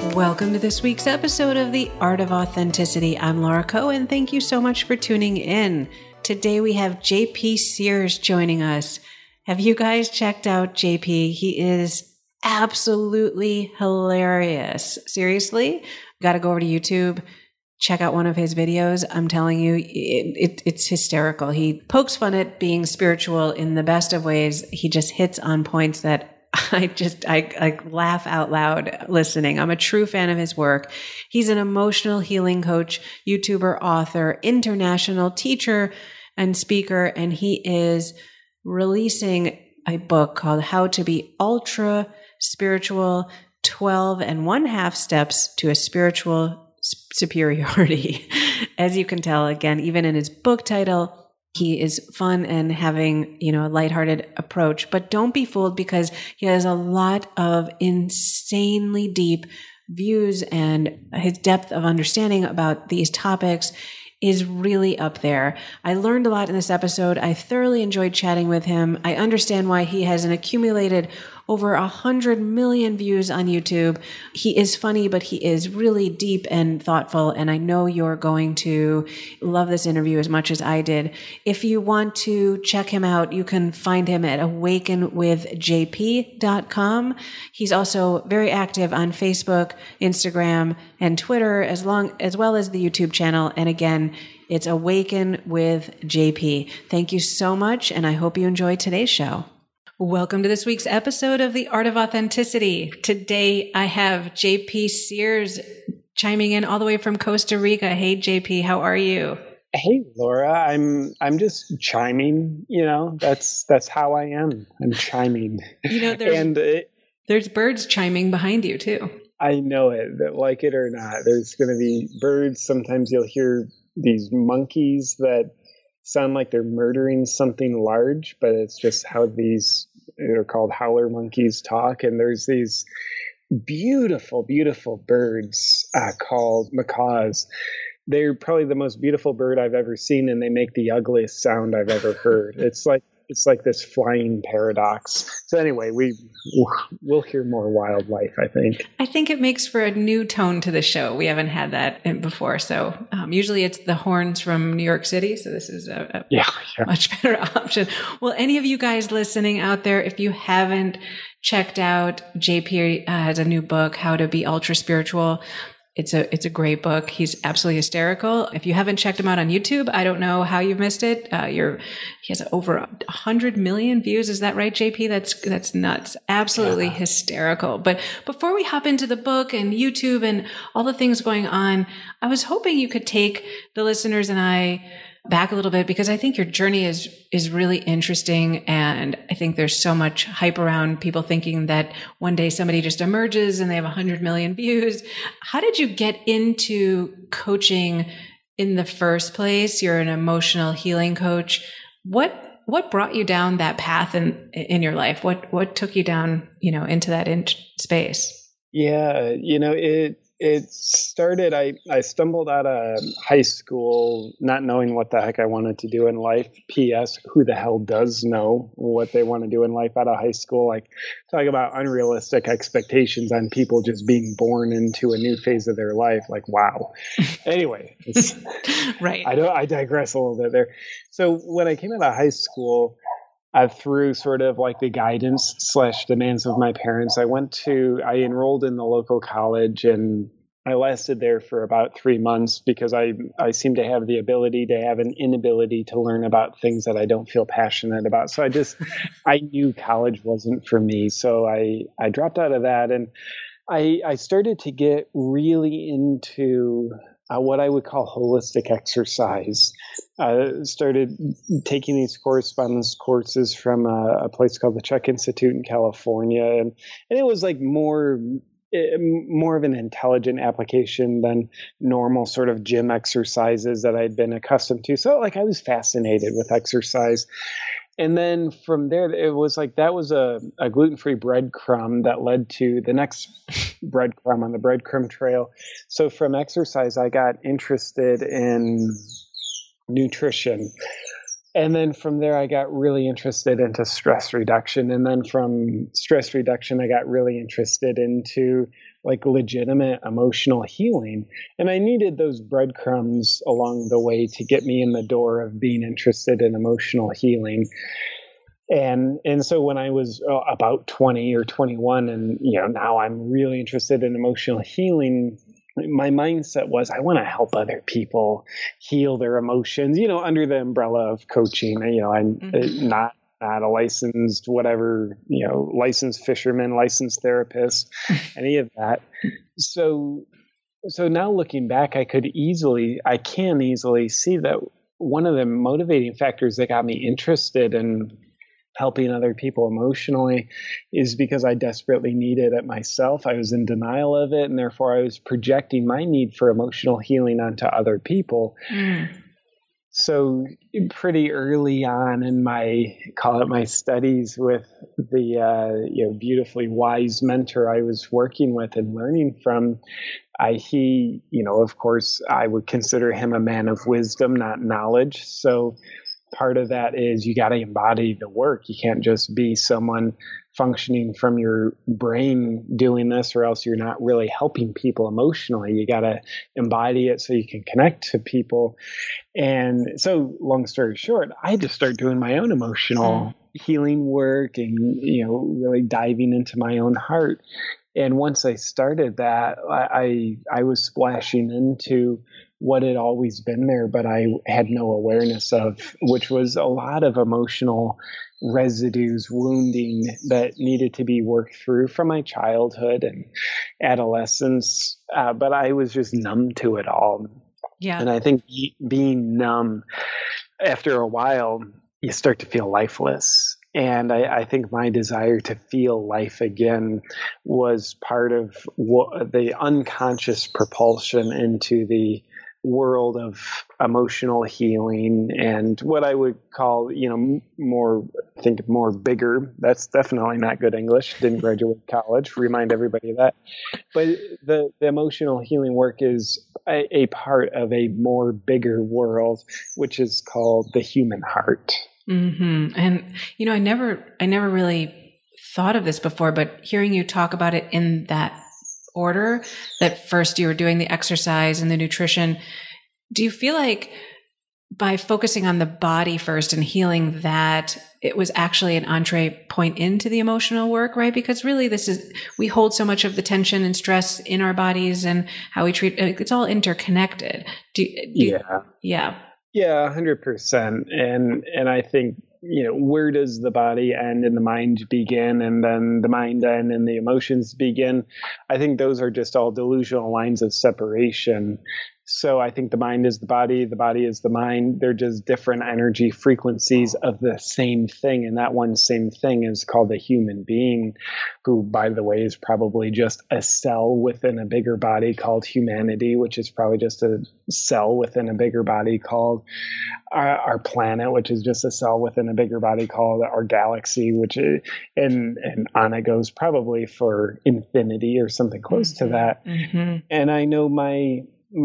Welcome to this week's episode of The Art of Authenticity. I'm Laura Cohen. Thank you so much for tuning in. Today we have JP Sears joining us. Have you guys checked out JP? He is absolutely hilarious. Seriously, got to go over to YouTube, check out one of his videos. I'm telling you, it's hysterical. He pokes fun at being spiritual in the best of ways. He just hits on points that I laugh out loud listening. I'm a true fan of his work. He's an emotional healing coach, YouTuber, author, international teacher, and speaker. And he is releasing a book called How to Be Ultra Spiritual, 12 and 1/2 Steps to a Spiritual Superiority. As you can tell, again, even in his book title, he is fun and having, a lighthearted approach, but don't be fooled because he has a lot of insanely deep views and his depth of understanding about these topics is really up there. I learned a lot in this episode. I thoroughly enjoyed chatting with him. I understand why he has an accumulated over 100 million views on YouTube. He is funny, but he is really deep and thoughtful. And I know you're going to love this interview as much as I did. If you want to check him out, you can find him at awakenwithjp.com. He's also very active on Facebook, Instagram, and Twitter, as well as the YouTube channel. And again, it's Awaken with JP. Thank you so much. And I hope you enjoy today's show. Welcome to this week's episode of The Art of Authenticity. Today, I have JP Sears chiming in all the way from Costa Rica. Hey, JP, how are you? Hey, Laura, I'm just chiming. That's how I am. I'm chiming. There's birds chiming behind you too. I know it, like it or not. There's going to be birds. Sometimes you'll hear these monkeys that sound like they're murdering something large, but it's just how these are called howler monkeys talk. And there's these beautiful, beautiful birds called macaws. They're probably the most beautiful bird I've ever seen, and they make the ugliest sound I've ever heard. It's like this flying paradox. So anyway, we'll hear more wildlife, I think. I think it makes for a new tone to the show. We haven't had that before. So usually it's the horns from New York City. So this is a much better option. Well, any of you guys listening out there, if you haven't checked out, JP has a new book, How to Be Ultra Spiritual. It's a great book. He's absolutely hysterical. If you haven't checked him out on YouTube, I don't know how you missed it. He has over 100 million views. Is that right, JP? That's nuts. Absolutely hysterical. But before we hop into the book and YouTube and all the things going on, I was hoping you could take the listeners and I back a little bit, because I think your journey is really interesting. And I think there's so much hype around people thinking that one day somebody just emerges and they have 100 million views. How did you get into coaching in the first place? You're an emotional healing coach. What brought you down that path in your life? What took you down, into that space? Yeah, it started, I stumbled out of high school not knowing what the heck I wanted to do in life. P.S. Who the hell does know what they want to do in life out of high school? Like, talk about unrealistic expectations on people just being born into a new phase of their life. Like, wow. Anyway, right. I digress a little bit there. So when I came out of high school, through sort of like the guidance / demands of my parents, I enrolled in the local college, and I lasted there for about 3 months because I seem to have the ability to have an inability to learn about things that I don't feel passionate about. So I knew college wasn't for me. So I dropped out of that, and I started to get really into what I would call holistic exercise. Started taking these correspondence courses from a place called the Czech Institute in California. And it was like more of an intelligent application than normal sort of gym exercises that I'd been accustomed to. So I was fascinated with exercise. And then from there, it was like that was a gluten-free breadcrumb that led to the next breadcrumb on the breadcrumb trail. So from exercise, I got interested in nutrition. And then from there, I got really interested into stress reduction. And then from stress reduction, I got really interested into like legitimate emotional healing. And I needed those breadcrumbs along the way to get me in the door of being interested in emotional healing. And so when I was about 20 or 21, and now I'm really interested in emotional healing, my mindset was I want to help other people heal their emotions, under the umbrella of coaching. I'm not a licensed whatever, licensed fisherman, licensed therapist, any of that. So now looking back, I can easily see that one of the motivating factors that got me interested in helping other people emotionally is because I desperately needed it myself. I was in denial of it, and therefore I was projecting my need for emotional healing onto other people. So pretty early on in my studies with the beautifully wise mentor I was working with and learning from, of course, I would consider him a man of wisdom, not knowledge. So part of that is you got to embody the work. You can't just be someone functioning from your brain doing this, or else you're not really helping people emotionally. You got to embody it so you can connect to people. And so long story short, I just start doing my own emotional healing work and, really diving into my own heart. And once I started that, I was splashing into what had always been there, but I had no awareness of, which was a lot of emotional residues, wounding that needed to be worked through from my childhood and adolescence. But I was just numb to it all. Yeah. And I think being numb, after a while, you start to feel lifeless. And I think my desire to feel life again was part of the unconscious propulsion into the world of emotional healing and what I would call, more bigger. That's definitely not good English. Didn't graduate college. Remind everybody of that. But the emotional healing work is a part of a more bigger world, which is called the human heart. Mm-hmm. And, I never really thought of this before, but hearing you talk about it in that order, that first you were doing the exercise and the nutrition, do you feel like by focusing on the body first and healing that, it was actually an entree point into the emotional work, right? Because really we hold so much of the tension and stress in our bodies and how we treat it. It's all interconnected. Yeah. Yeah, 100%. And I think, where does the body end and the mind begin, and then the mind end and the emotions begin? I think those are just all delusional lines of separation. So I think the mind is the body is the mind. They're just different energy frequencies of the same thing. And that one same thing is called a human being, who, by the way, is probably just a cell within a bigger body called humanity, which is probably just a cell within a bigger body called our planet, which is just a cell within a bigger body called our galaxy, which is, and on it goes probably for infinity or something close to that. Mm-hmm. And I know my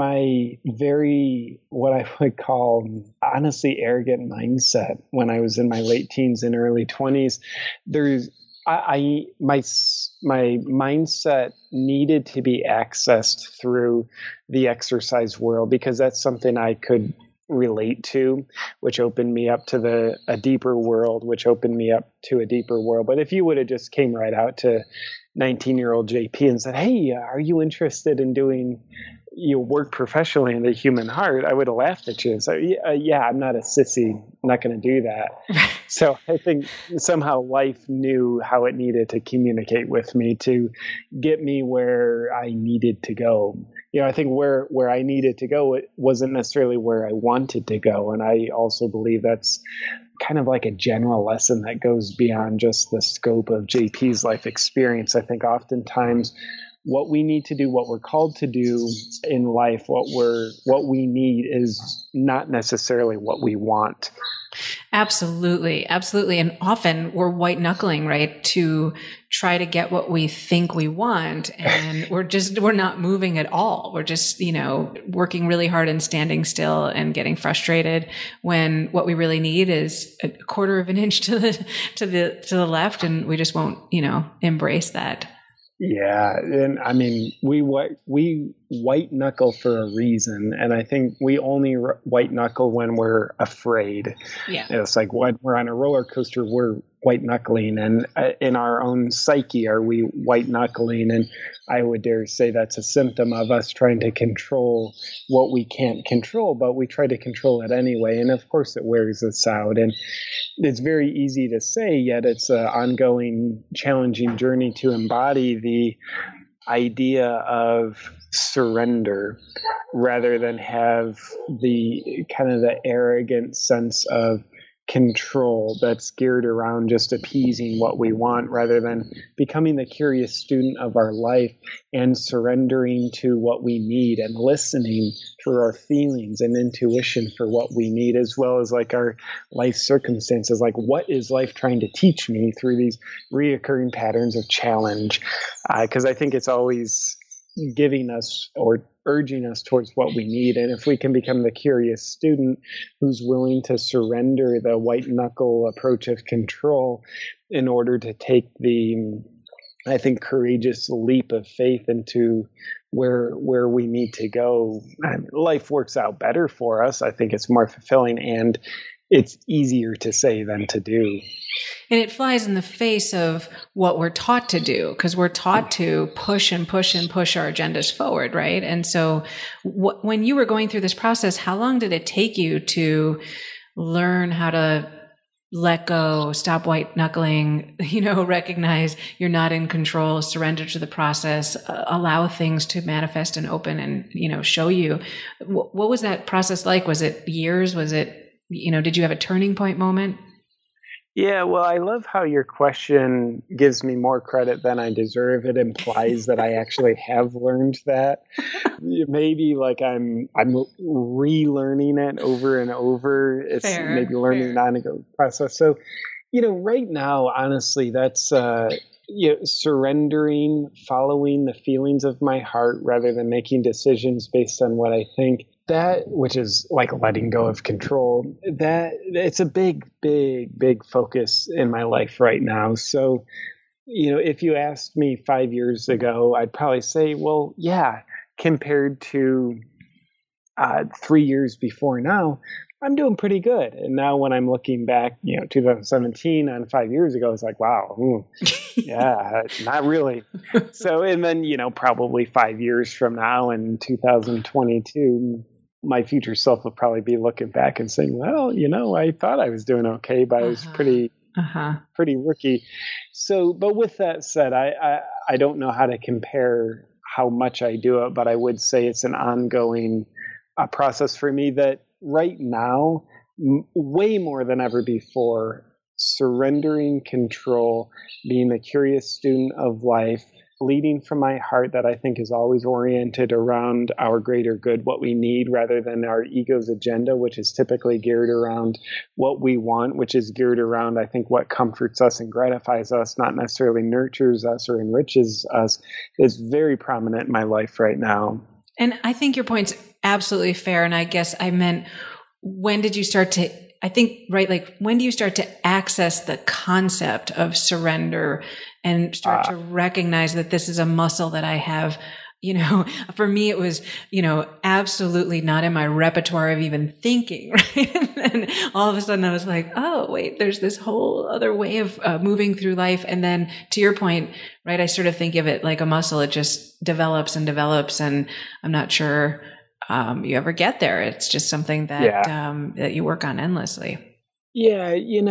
very, what I would call honestly arrogant mindset when I was in my late teens and early 20s, my mindset needed to be accessed through the exercise world, because that's something I could relate to, which opened me up to a deeper world, But if you would have just came right out to 19-year-old JP and said, "Hey, are you interested in doing work professionally in the human heart?" I would have laughed at you. So yeah, I'm not a sissy. I'm not going to do that. So I think somehow life knew how it needed to communicate with me to get me where I needed to go. I think where I needed to go, it wasn't necessarily where I wanted to go. And I also believe that's kind of like a general lesson that goes beyond just the scope of JP's life experience. I think oftentimes what we need to do, what we're called to do in life, what we need is not necessarily what we want. Absolutely. Absolutely. And often we're white knuckling, right, to try to get what we think we want. And we're not moving at all. We're just, working really hard and standing still and getting frustrated when what we really need is a quarter of an inch to the left. And we just won't, embrace that. Yeah, and I mean, we white knuckle for a reason, and I think we only white knuckle when we're afraid. Yeah, it's like when we're on a roller coaster, we're white knuckling, and in our own psyche, are we white knuckling? And I would dare say that's a symptom of us trying to control what we can't control, but we try to control it anyway, and of course, it wears us out. And it's very easy to say, yet it's an ongoing, challenging journey to embody the idea of surrender rather than have the kind of the arrogant sense of control that's geared around just appeasing what we want, rather than becoming the curious student of our life and surrendering to what we need and listening for our feelings and intuition for what we need, as well as like our life circumstances. Like, what is life trying to teach me through these reoccurring patterns of challenge? Because I think it's always giving us or urging us towards what we need. And if we can become the curious student who's willing to surrender the white knuckle approach of control in order to take the, I think, courageous leap of faith into where we need to go, life works out better for us. I think it's more fulfilling, and it's easier to say than to do. And it flies in the face of what we're taught to do, because we're taught to push and push and push our agendas forward, right? And so when you were going through this process, how long did it take you to learn how to let go, stop white knuckling, recognize you're not in control, surrender to the process, allow things to manifest and open and, show you? What was that process like? Was it years? Was it, did you have a turning point moment? Yeah, well, I love how your question gives me more credit than I deserve. It implies that I actually have learned that. Maybe like I'm relearning it over and over. It's maybe learning an ongoing process. So, right now, honestly, that's surrendering, following the feelings of my heart rather than making decisions based on what I think. That, which is like letting go of control, that it's a big focus in my life right now. So, if you asked me 5 years ago, I'd probably say, well, yeah, compared to 3 years before now, I'm doing pretty good. And now when I'm looking back, 2017 on 5 years ago, it's like, wow, yeah, not really. So, and then, probably 5 years from now in 2022, my future self will probably be looking back and saying, well, I thought I was doing okay, but I was pretty rookie. So, but with that said, I don't know how to compare how much I do it, but I would say it's an ongoing process for me that right now, way more than ever before, surrendering control, being the curious student of life, leading from my heart that I think is always oriented around our greater good, what we need, rather than our ego's agenda, which is typically geared around what we want, which is geared around, I think, what comforts us and gratifies us, not necessarily nurtures us or enriches us, is very prominent in my life right now. And I think your point's absolutely fair. And I guess I meant, when did you start to, I think, right, like when do you start to access the concept of surrender and start to recognize that this is a muscle that I have? For me, it was, absolutely not in my repertoire of even thinking, right? And then all of a sudden I was like, oh, wait, there's this whole other way of moving through life. And then to your point, right, I sort of think of it like a muscle. It just develops and develops. And I'm not sure you ever get there. It's just something that, that you work on endlessly. Yeah,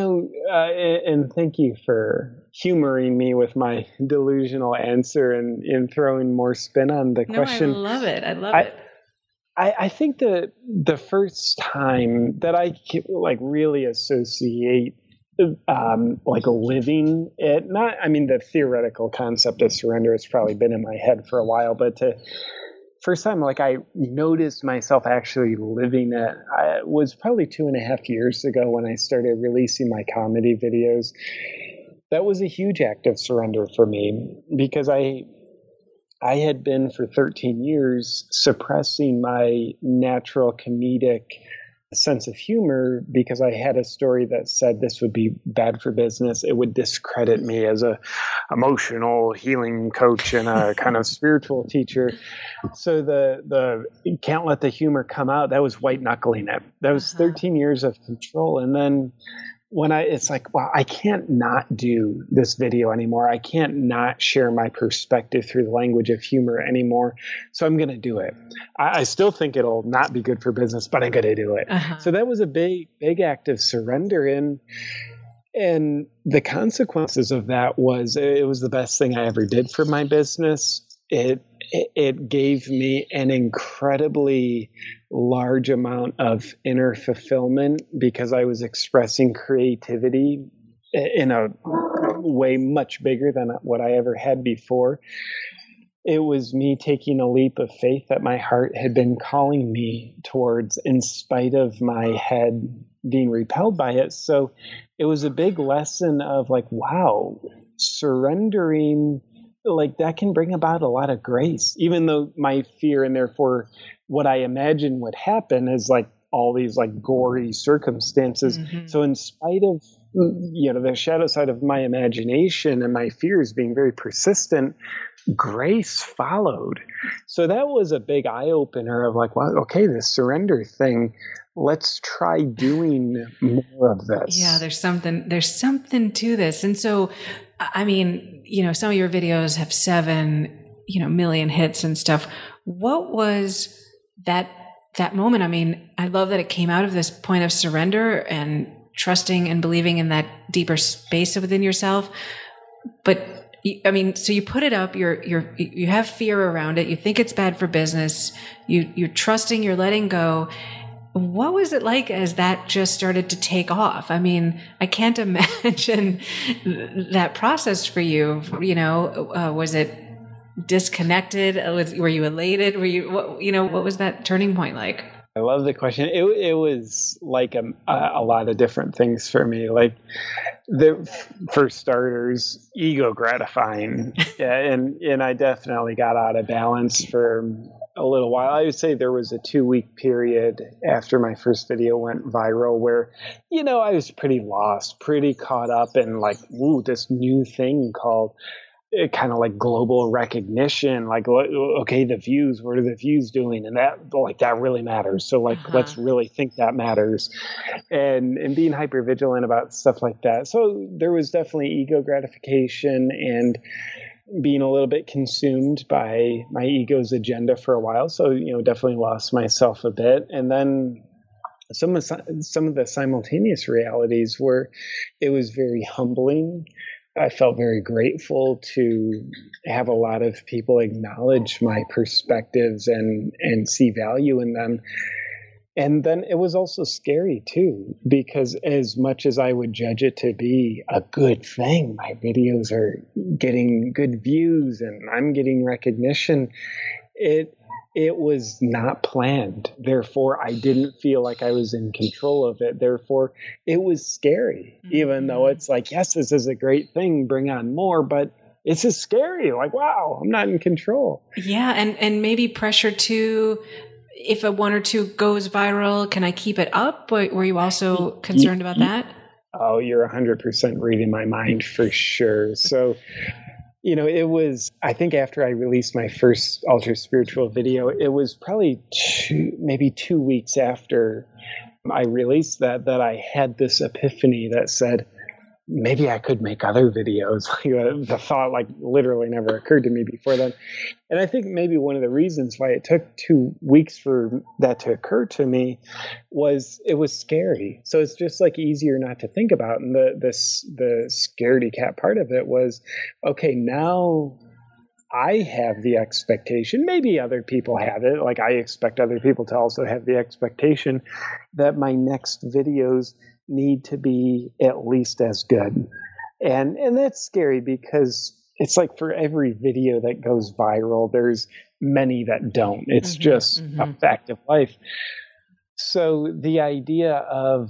and thank you for humoring me with my delusional answer and throwing more spin on the question. I love it. I love it. I think the first time that I really associate like living it. Not, I mean, the theoretical concept of surrender has probably been in my head for a while, but first time, like I noticed myself actually living it, was probably 2.5 years ago when I started releasing my comedy videos. That was a huge act of surrender for me because I had been for 13 years suppressing my natural comedic sense of humor because I had a story that said this would be bad for business. It would discredit me as a emotional healing coach and a kind of spiritual teacher. So the can't let the humor come out, that was white knuckling it. That was 13 years of control. And then when it's like, wow, I can't not do this video anymore. I can't not share my perspective through the language of humor anymore. So I'm going to do it. I still think it'll not be good for business, but I'm going to do it. So that was a big act of surrender. And the consequences of that was, it was the best thing I ever did for my business. It gave me an incredibly large amount of inner fulfillment because I was expressing creativity in a way much bigger than what I ever had before. It was me taking a leap of faith that my heart had been calling me towards in spite of my head being repelled by it. So it was a big lesson of like, wow, surrendering, like that can bring about a lot of grace, even though my fear and therefore what I imagine would happen is like all these like gory circumstances. So in spite of, the shadow side of my imagination and my fears being very persistent, grace followed. So that was a big eye opener of like, well, okay, this surrender thing, let's try doing more of this. Yeah, there's something to this. And so, I mean, some of your videos have 7, million hits and stuff. What was that moment? I mean, I love that it came out of this point of surrender and trusting and believing in that deeper space within yourself. But I mean, so you put it up, you have fear around it. You think it's bad for business. You're trusting, you're letting go. What was it like as that just started to take off? I mean, I can't imagine that process for you. Was it disconnected? Were you elated? What was that turning point like? I love the question. It was like a lot of different things for me. Like, for starters, ego gratifying, and I definitely got out of balance for a little while. I would say there was a 2-week period after my first video went viral where, I was pretty lost, pretty caught up in like, ooh, this new thing called kind of like global recognition, like, okay, the views, what are the views doing? And that really matters. So like, let's really think that matters, and being hyper vigilant about stuff like that. So there was definitely ego gratification and being a little bit consumed by my ego's agenda for a while. So, definitely lost myself a bit. And then some of the simultaneous realities were, it was very humbling. I felt very grateful to have a lot of people acknowledge my perspectives and see value in them. And then it was also scary too, because as much as I would judge it to be a good thing, my videos are getting good views and I'm getting recognition, it was not planned. Therefore, I didn't feel like I was in control of it. Therefore, it was scary, even though it's like, yes, this is a great thing, bring on more, but it's just scary. Like, wow, I'm not in control. Yeah. And maybe pressure to, if a 1 or 2 goes viral, can I keep it up? But were you also concerned about that? Oh, you're 100% reading my mind for sure. So, it was, I think after I released my first Ultra Spiritual video, it was probably maybe 2 weeks after I released that I had this epiphany that said, maybe I could make other videos. The thought literally never occurred to me before then. And I think maybe one of the reasons why it took 2 weeks for that to occur to me was it was scary. So it's just easier not to think about. And the scaredy cat part of it was, okay, now I have the expectation, maybe other people have it, like I expect other people to also have the expectation that my next videos need to be at least as good. And that's scary because it's like for every video that goes viral, there's many that don't. It's just a fact of life. So the idea of,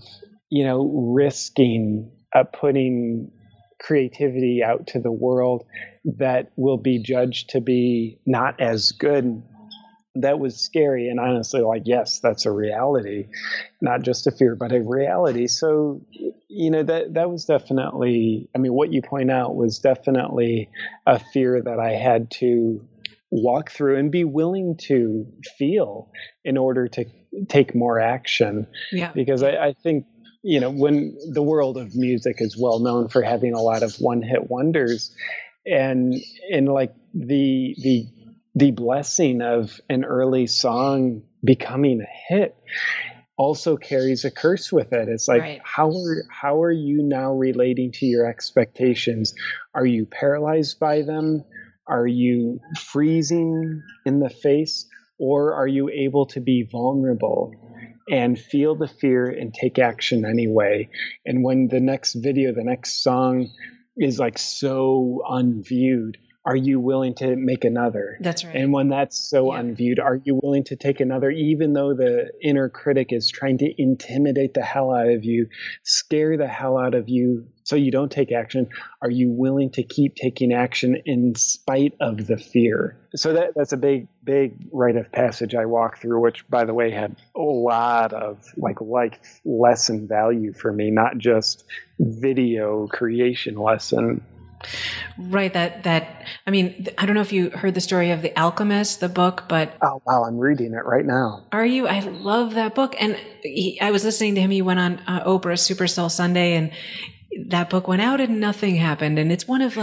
risking putting creativity out to the world that will be judged to be not as good, that was scary. And honestly, yes, that's a reality, not just a fear, but a reality. So, that was definitely, what you point out was definitely a fear that I had to walk through and be willing to feel in order to take more action. Yeah. Because I think, when the world of music is well known for having a lot of one-hit wonders, and like the blessing of an early song becoming a hit also carries a curse with it. It's like, right. How are you now relating to your expectations? Are you paralyzed by them? Are you freezing in the face? Or are you able to be vulnerable and feel the fear and take action anyway? And when the next video, the next song is so unviewed, are you willing to make another? That's right. And when that's so unviewed, are you willing to take another, even though the inner critic is trying to intimidate the hell out of you, scare the hell out of you so you don't take action? Are you willing to keep taking action in spite of the fear? So that's a big rite of passage I walked through, which, by the way, had a lot of life lesson value for me, not just video creation lesson. Right. I don't know if you heard the story of The Alchemist, the book, but... Oh, wow. I'm reading it right now. Are you? I love that book. And I was listening to him. He went on Oprah Super Soul Sunday, and that book went out and nothing happened. And it's one of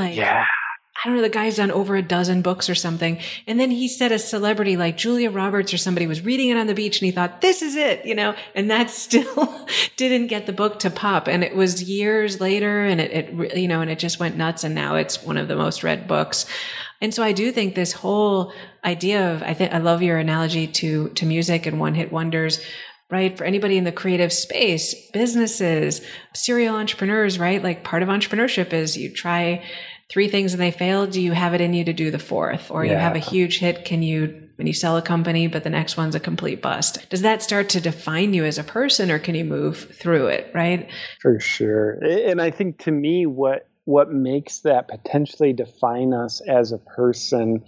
I don't know, the guy's done over a dozen books or something. And then he said a celebrity like Julia Roberts or somebody was reading it on the beach and he thought, this is it, and that still didn't get the book to pop. And it was years later and it just went nuts. And now it's one of the most read books. And so I do think this whole idea of, I love your analogy to music and one-hit wonders, right? For anybody in the creative space, businesses, serial entrepreneurs, right? Like part of entrepreneurship is you try 3 things and they fail. Do you have it in you to do the 4th? Or you have a huge hit. When you sell a company, but the next one's a complete bust? Does that start to define you as a person, or can you move through it? Right? For sure. And I think to me, what makes that potentially define us as a person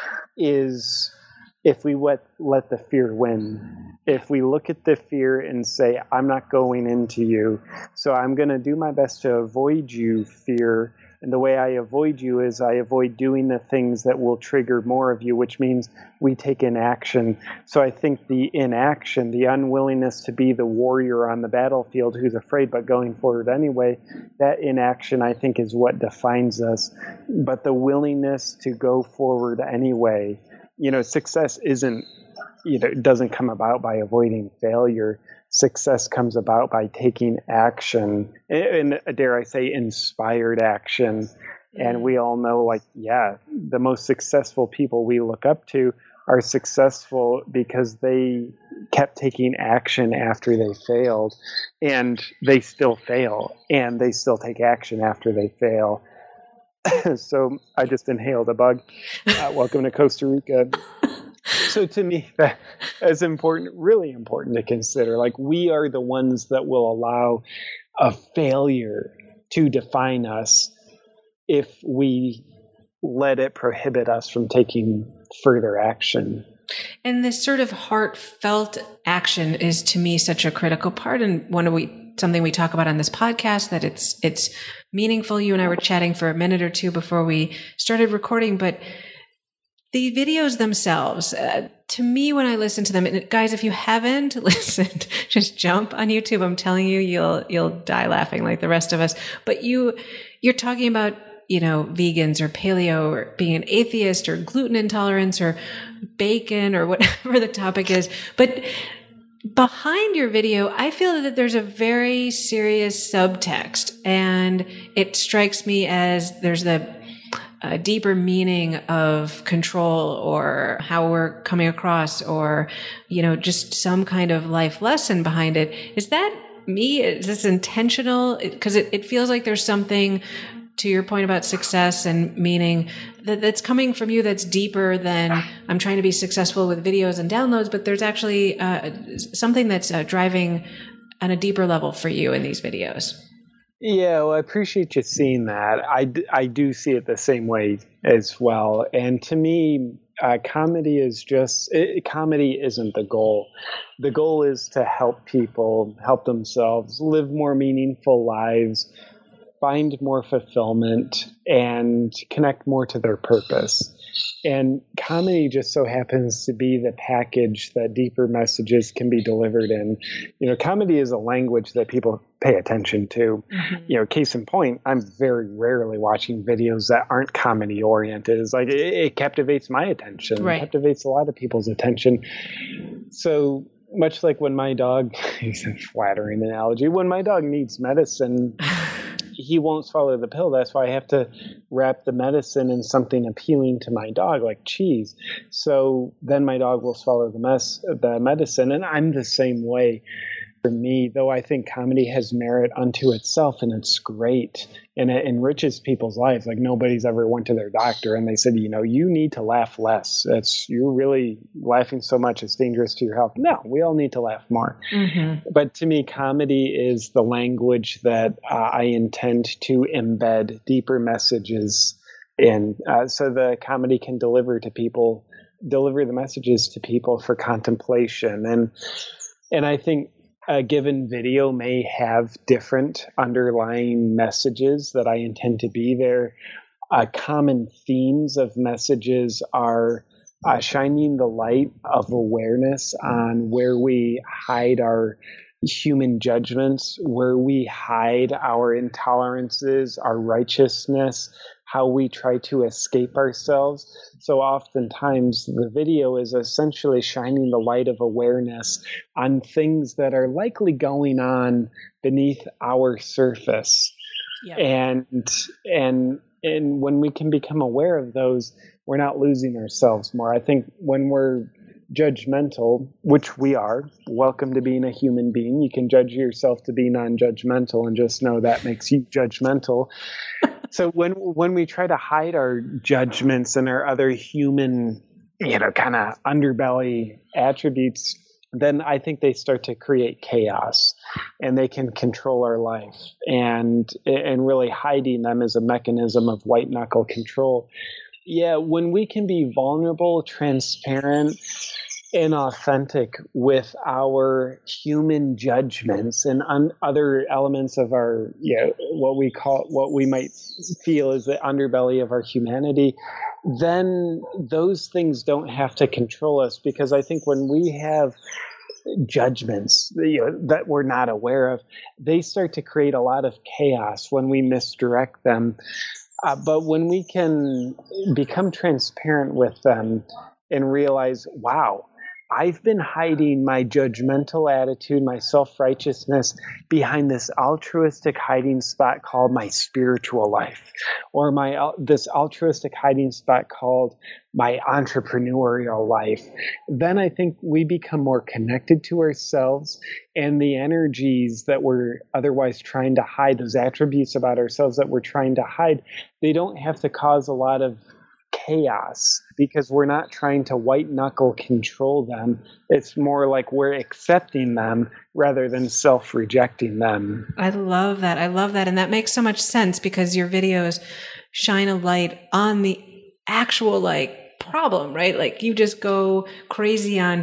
is if we let the fear win. If we look at the fear and say, I'm not going into you, so I'm going to do my best to avoid you, fear. And the way I avoid you is I avoid doing the things that will trigger more of you, which means we take inaction. So I think the inaction, the unwillingness to be the warrior on the battlefield who's afraid but going forward anyway, that inaction I think is what defines us. But the willingness to go forward anyway, success doesn't come about by avoiding failure. Success comes about by taking action, and dare I say, inspired action. And we all know, the most successful people we look up to are successful because they kept taking action after they failed, and they still fail, and they still take action after they fail. So I just inhaled a bug. Welcome to Costa Rica. So to me, that is important, really important to consider. We are the ones that will allow a failure to define us if we let it prohibit us from taking further action. And this sort of heartfelt action is, to me, such a critical part. And something we talk about on this podcast, that it's meaningful. You and I were chatting for a minute or two before we started recording, but the videos themselves, to me, when I listen to them, and guys, if you haven't listened, just jump on YouTube. I'm telling you, you'll die laughing like the rest of us. But you're talking about, vegans or paleo or being an atheist or gluten intolerance or bacon or whatever the topic is. But behind your video, I feel that there's a very serious subtext, and it strikes me as there's a deeper meaning of control, or how we're coming across, or, just some kind of life lesson behind it. Is that me? Is this intentional? Because it feels like there's something, to your point about success and meaning, that's coming from you that's deeper than I'm trying to be successful with videos and downloads, but there's actually something that's driving on a deeper level for you in these videos. Yeah, well, I appreciate you seeing that. I do see it the same way as well. And to me, comedy isn't the goal. The goal is to help people help themselves live more meaningful lives, find more fulfillment, and connect more to their purpose. And comedy just so happens to be the package that deeper messages can be delivered in. Comedy is a language that people pay attention to. Mm-hmm. Case in point, I'm very rarely watching videos that aren't comedy oriented. It's like it captivates my attention. Right. It captivates a lot of people's attention. So much like when my dog, it's a flattering analogy, when my dog needs medicine, he won't swallow the pill. That's why I have to wrap the medicine in something appealing to my dog, like cheese. So then my dog will swallow the medicine. And I'm the same way. For me, though, I think comedy has merit unto itself, and it's great, and it enriches people's lives. Like, nobody's ever went to their doctor and they said, you need to laugh less. You're really laughing so much, it's dangerous to your health. No, we all need to laugh more. Mm-hmm. But to me, comedy is the language that I intend to embed deeper messages in, so the comedy can deliver the messages to people for contemplation. And I think a given video may have different underlying messages that I intend to be there. Common themes of messages are shining the light of awareness on where we hide our human judgments, where we hide our intolerances, our righteousness, how we try to escape ourselves. So oftentimes the video is essentially shining the light of awareness on things that are likely going on beneath our surface. Yep. And when we can become aware of those, we're not losing ourselves more. I think when we're judgmental, which we are, welcome to being a human being. You can judge yourself to be non-judgmental and just know that makes you judgmental. So when we try to hide our judgments and our other human, kind of underbelly attributes, then I think they start to create chaos, and they can control our life. And really hiding them is a mechanism of white knuckle control. Yeah, when we can be vulnerable, transparent, and authentic with our human judgments and other elements of our, what we might feel is the underbelly of our humanity, then those things don't have to control us. Because I think when we have judgments that we're not aware of, they start to create a lot of chaos when we misdirect them. But when we can become transparent with them and realize, wow, I've been hiding my judgmental attitude, my self-righteousness behind this altruistic hiding spot called my spiritual life, or this altruistic hiding spot called my entrepreneurial life. Then I think we become more connected to ourselves, and the energies that we're otherwise trying to hide, those attributes about ourselves that we're trying to hide, they don't have to cause a lot of chaos, because we're not trying to white knuckle control them. It's more like we're accepting them rather than self-rejecting them. I love that. And that makes so much sense, because your videos shine a light on the actual problem, right? Like, you just go crazy on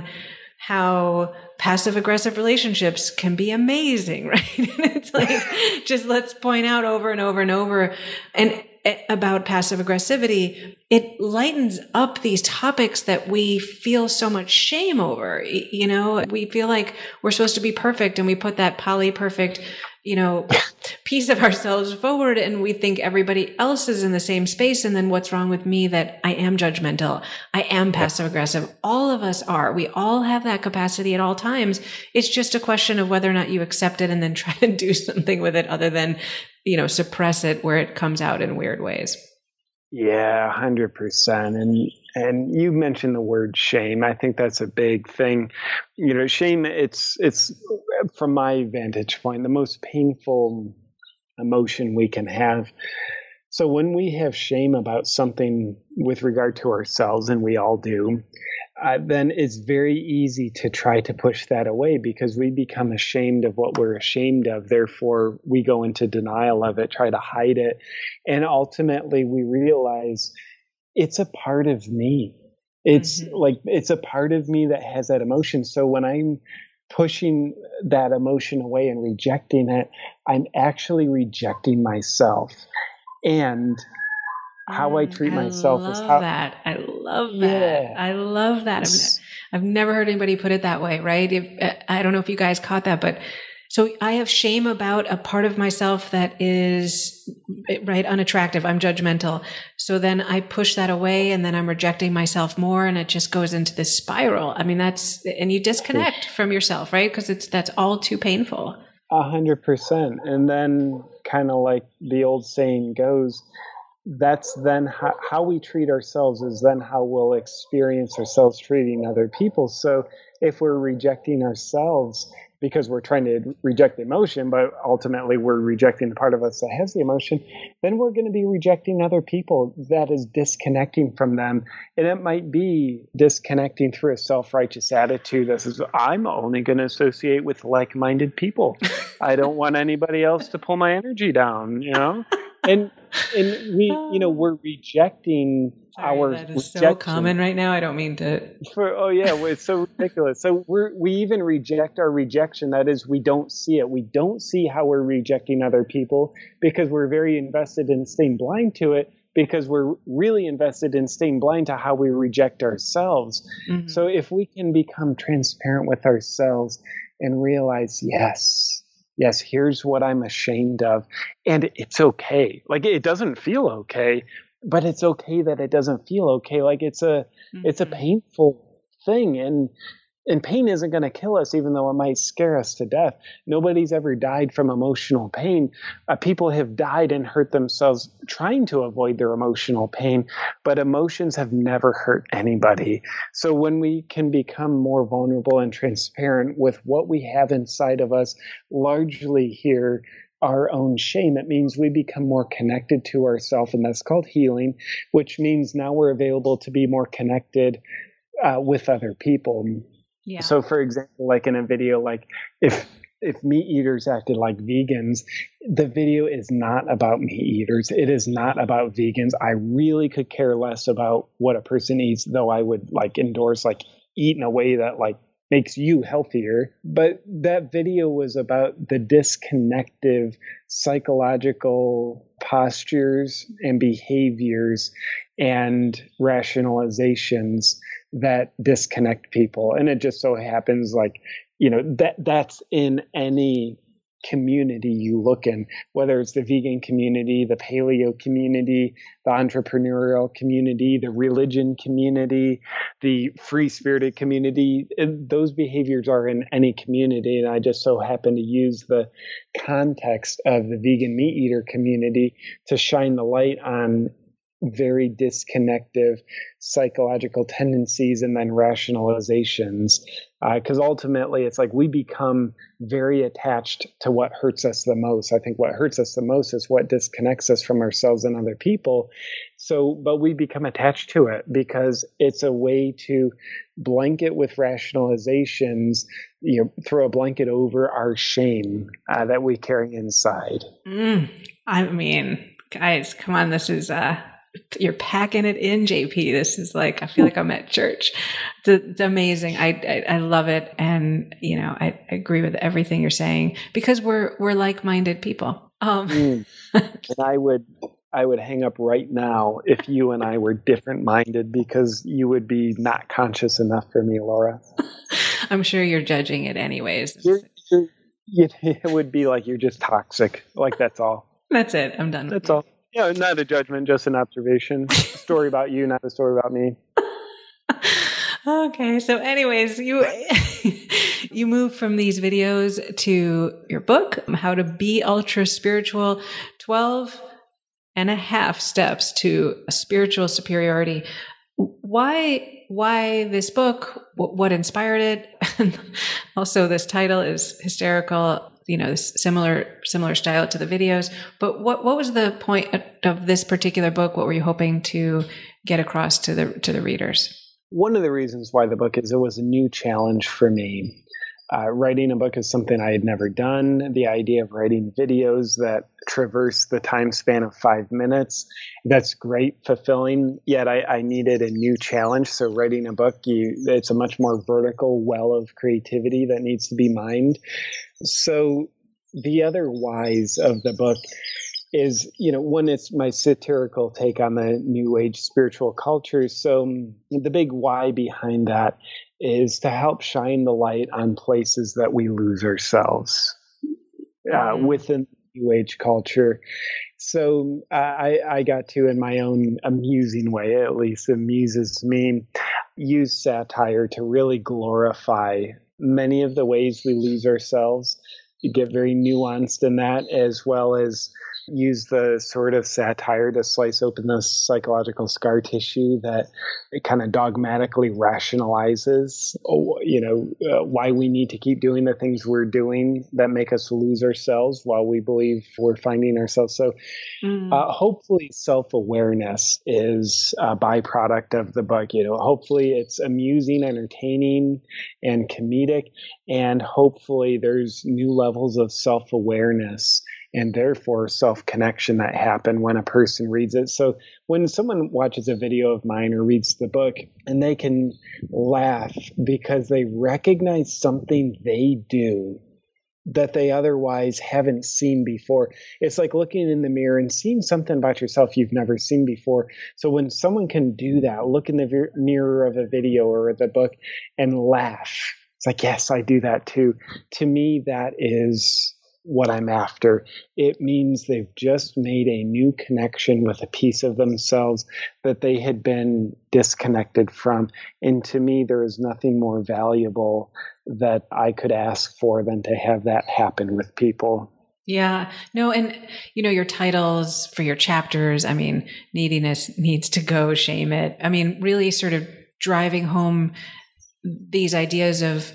how passive aggressive relationships can be amazing, right? And it's like, just let's point out over and over and over. And about passive aggressivity, it lightens up these topics that we feel so much shame over. We feel like we're supposed to be perfect, and we put that poly-perfect, piece of ourselves forward, and we think everybody else is in the same space. And then what's wrong with me that I am judgmental? I am passive aggressive. All of us are. We all have that capacity at all times. It's just a question of whether or not you accept it and then try to do something with it other than, suppress it where it comes out in weird ways. Yeah, 100%. And you mentioned the word shame. I think that's a big thing. Shame, it's from my vantage point, the most painful emotion we can have. So when we have shame about something with regard to ourselves, and we all do, then it's very easy to try to push that away because we become ashamed of what we're ashamed of. Therefore, we go into denial of it, try to hide it. And ultimately, we realize it's a part of me. It's it's a part of me that has that emotion. So when I'm pushing that emotion away and rejecting it, I'm actually rejecting myself. And how I treat myself is how I love that. I love that. I've never heard anybody put it that way, right? I don't know if you guys caught that, but so I have shame about a part of myself that is unattractive. I'm judgmental. So then I push that away and then I'm rejecting myself more and it just goes into this spiral. I mean, and you disconnect from yourself, right? Because that's all too painful. 100%. And then kind of like the old saying goes, that's then how we treat ourselves is then how we'll experience ourselves treating other people. So if we're rejecting ourselves because we're trying to reject the emotion, but ultimately we're rejecting the part of us that has the emotion, then we're going to be rejecting other people. That is disconnecting from them. And it might be disconnecting through a self-righteous attitude that says, I'm only going to associate with like-minded people. I don't want anybody else to pull my energy down, And we're rejecting our that is rejection. so common right now. I don't mean to. It's so ridiculous. So we even reject our rejection. That is, we don't see it. We don't see how we're rejecting other people because we're very invested in staying blind to it, because we're really invested in staying blind to how we reject ourselves. Mm-hmm. So if we can become transparent with ourselves and realize, yes, here's what I'm ashamed of. And it's okay. Like, it doesn't feel okay, but it's okay that it doesn't feel okay. Like, it's a painful thing. And pain isn't going to kill us, even though it might scare us to death. Nobody's ever died from emotional pain. People have died and hurt themselves trying to avoid their emotional pain, but emotions have never hurt anybody. So when we can become more vulnerable and transparent with what we have inside of us, largely here, our own shame, it means we become more connected to ourselves, and that's called healing, which means now we're available to be more connected with other people. Yeah. So, for example, like in a video, like if meat eaters acted like vegans, the video is not about meat eaters. It is not about vegans. I really could care less about what a person eats, though I would endorse eat in a way that makes you healthier. But that video was about the disconnective psychological postures and behaviors and rationalizations that disconnect people. And it just so happens that's in any community you look in, whether it's the vegan community, the paleo community, the entrepreneurial community, the religion community, the free-spirited community. Those behaviors are in any community. And I just so happen to use the context of the vegan meat eater community to shine the light on very disconnective psychological tendencies and then rationalizations. Because ultimately, it's we become very attached to what hurts us the most. I think what hurts us the most is what disconnects us from ourselves and other people. But we become attached to it because it's a way to blanket with rationalizations, throw a blanket over our shame that we carry inside. I mean, guys, come on, this is you're packing it in, JP. This is I feel like I'm at church. It's amazing. I love it. And, I agree with everything you're saying because we're like-minded people. And I would hang up right now if you and I were different-minded because you would be not conscious enough for me, Laura. I'm sure you're judging it anyways. It would be you're just toxic. That's all. That's it. I'm done. That's all. Not a judgment, just an observation. A story about you, not a story about me. Okay. So anyways, you move from these videos to your book, How to Be Ultra Spiritual, 12 and a half steps to a spiritual superiority. Why this book? What inspired it? And also, this title is hysterical. This similar style to the videos. But what was the point of this particular book? What were you hoping to get across to the readers? One of the reasons why the book is it was a new challenge for me. Writing a book is something I had never done. The idea of writing videos that traverse the time span of 5 minutes, that's great, fulfilling, yet I needed a new challenge. So writing a book, it's a much more vertical well of creativity that needs to be mined. So the other whys of the book is, one, it's my satirical take on the New Age spiritual culture. So the big why behind that is to help shine the light on places that we lose ourselves within New Age culture. So I got to, in my own amusing way, at least amuses me, use satire to really glorify many of the ways we lose ourselves. You get very nuanced in that, as well as use the sort of satire to slice open the psychological scar tissue that it kind of dogmatically rationalizes, why we need to keep doing the things we're doing that make us lose ourselves while we believe we're finding ourselves. So hopefully self-awareness is a byproduct of the book. Hopefully it's amusing, entertaining, and comedic. And hopefully there's new levels of self-awareness and therefore self-connection that happen when a person reads it. So when someone watches a video of mine or reads the book and they can laugh because they recognize something they do that they otherwise haven't seen before. It's like looking in the mirror and seeing something about yourself you've never seen before. So when someone can do that, look in the mirror of a video or the book and laugh, it's like, yes, I do that too. To me, that is what I'm after. It means they've just made a new connection with a piece of themselves that they had been disconnected from. And to me, there is nothing more valuable that I could ask for than to have that happen with people. Yeah, no. And, your titles for your chapters, neediness needs to go, shame it. Really sort of driving home these ideas of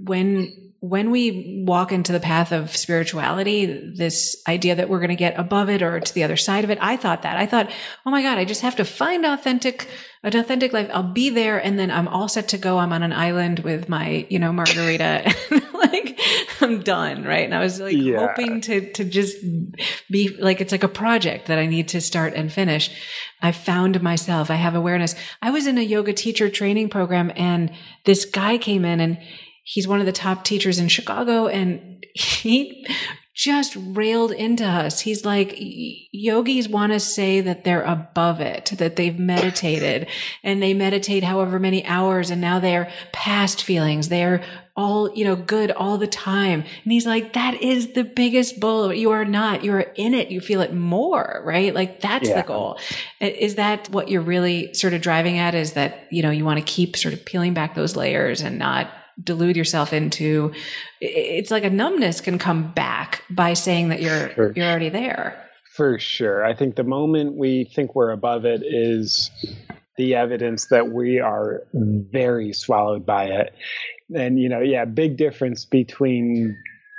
when we walk into the path of spirituality, this idea that we're going to get above it or to the other side of it. I thought, oh my God, I just have to find an authentic life. I'll be there. And then I'm all set to go. I'm on an island with my, margarita. Like I'm done. Right. And I was hoping to just be like, it's like a project that I need to start and finish. I found myself. I have awareness. I was in a yoga teacher training program and this guy came in and he's one of the top teachers in Chicago, and he just railed into us. He's like, yogis want to say that they're above it, that they've meditated, and they meditate however many hours, and now they're past feelings. They're all, good all the time. And he's like, that is the biggest bull. You are not. You're in it. You feel it more, right? Like that's the goal. Is that what you're really sort of driving at? Is that, you want to keep sort of peeling back those layers and not delude yourself into, it's like a numbness can come back by saying that you're already there. For sure. I think the moment we think we're above it is the evidence that we are very swallowed by it. And, big difference between,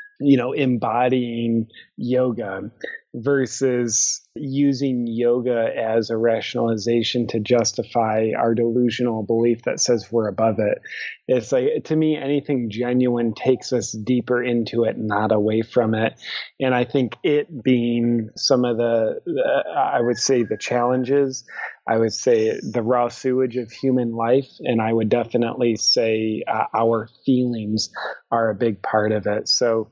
embodying yoga versus using yoga as a rationalization to justify our delusional belief that says we're above it. It's like, to me, anything genuine takes us deeper into it, not away from it. And I think it being some of I would say the challenges, I would say the raw sewage of human life, and I would definitely say our feelings are a big part of it. So,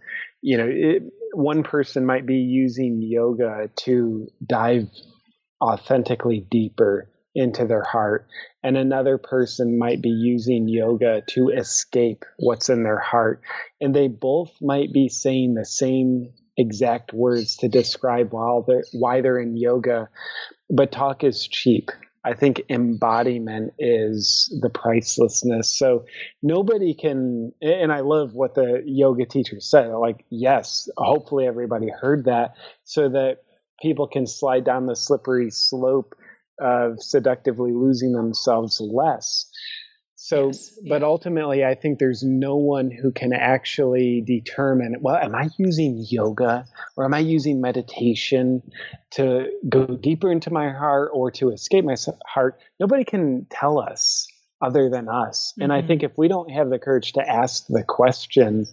one person might be using yoga to dive authentically deeper into their heart, and another person might be using yoga to escape what's in their heart. And they both might be saying the same exact words to describe why they're in yoga, but talk is cheap. I think embodiment is the pricelessness. So nobody can, and I love what the yoga teacher said, like, yes, hopefully everybody heard that so that people can slide down the slippery slope of seductively losing themselves less. So, Yes, but ultimately, I think there's no one who can actually determine, well, am I using yoga or am I using meditation to go deeper into my heart or to escape my heart? Nobody can tell us other than us. And I think if we don't have the courage to ask the question,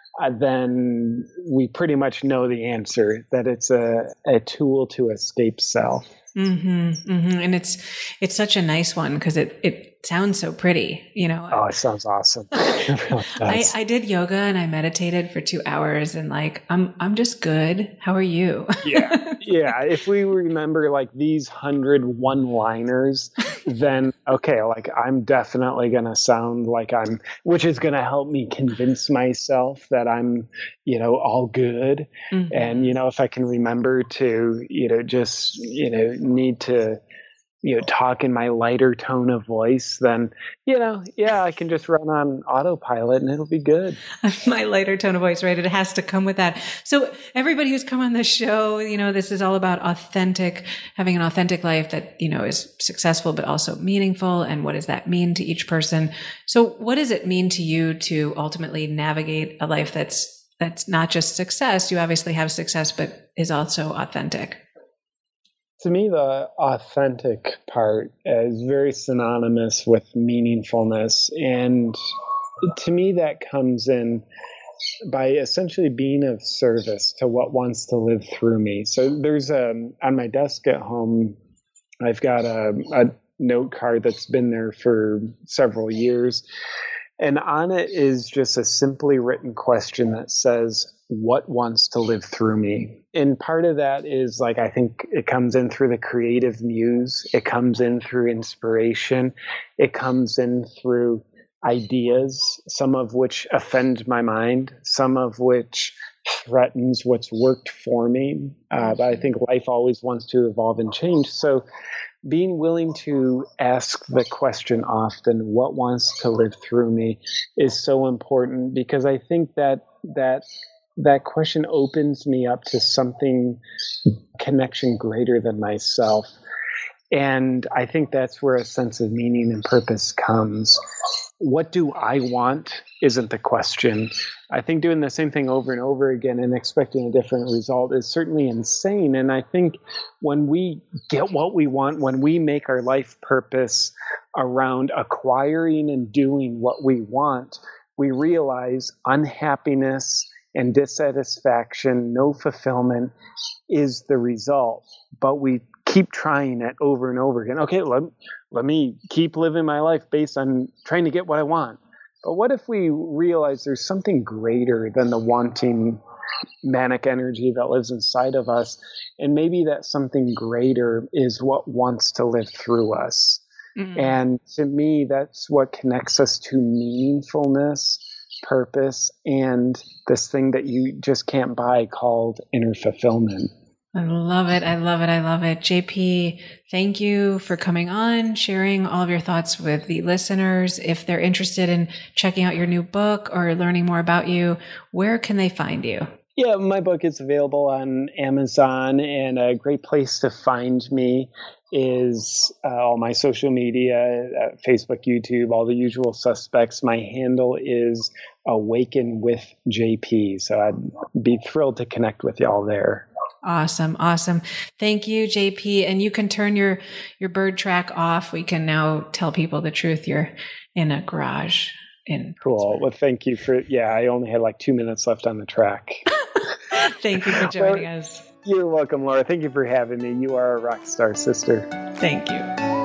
then we pretty much know the answer, that it's a tool to escape self. And it's such a nice one because it sounds so pretty, Oh, it sounds awesome. It really does. I did yoga and I meditated for 2 hours and like, I'm just good. How are you? Yeah. If we remember like these 100 one-liners, then okay, like I'm definitely going to sound like which is going to help me convince myself that I'm, all good. And, if I can remember to, just, need to, talk in my lighter tone of voice, then, I can just run on autopilot and it'll be good. My lighter tone of voice, right? It has to come with that. So everybody who's come on the show, this is all about having an authentic life that, is successful, but also meaningful. And what does that mean to each person? So what does it mean to you to ultimately navigate a life that's not just success? You obviously have success, but is also authentic. To me, the authentic part is very synonymous with meaningfulness. And to me, that comes in by essentially being of service to what wants to live through me. So there's on my desk at home, I've got a note card that's been there for several years. And on it is just a simply written question that says, what wants to live through me? And part of that is like, I think it comes in through the creative muse. It comes in through inspiration. It comes in through ideas, some of which offend my mind, some of which threatens what's worked for me. But I think life always wants to evolve and change. So being willing to ask the question often, what wants to live through me, is so important, because I think that question opens me up to something, connection greater than myself. And I think that's where a sense of meaning and purpose comes. What do I want isn't the question. I think doing the same thing over and over again and expecting a different result is certainly insane. And I think when we get what we want, when we make our life purpose around acquiring and doing what we want, we realize unhappiness and dissatisfaction, no fulfillment is the result. But we keep trying it over and over again. Okay, let me keep living my life based on trying to get what I want. But what if we realize there's something greater than the wanting manic energy that lives inside of us? And maybe that something greater is what wants to live through us. And to me, that's what connects us to meaningfulness, purpose, and this thing that you just can't buy called inner fulfillment. I love it. I love it. I love it. JP, thank you for coming on, sharing all of your thoughts with the listeners. If they're interested in checking out your new book or learning more about you, where can they find you? Yeah, my book is available on Amazon, and a great place to find me is all my social media, Facebook, YouTube, all the usual suspects. My handle is Awaken with JP. So I'd be thrilled to connect with y'all there. Awesome. Awesome. Thank you, JP. And you can turn your bird track off. We can now tell people the truth. You're in a garage in Cool. Well, thank you I only had like 2 minutes left on the track. Thank you for joining us. You're welcome, Laura. Thank you for having me. You are a rock star, sister. Thank you.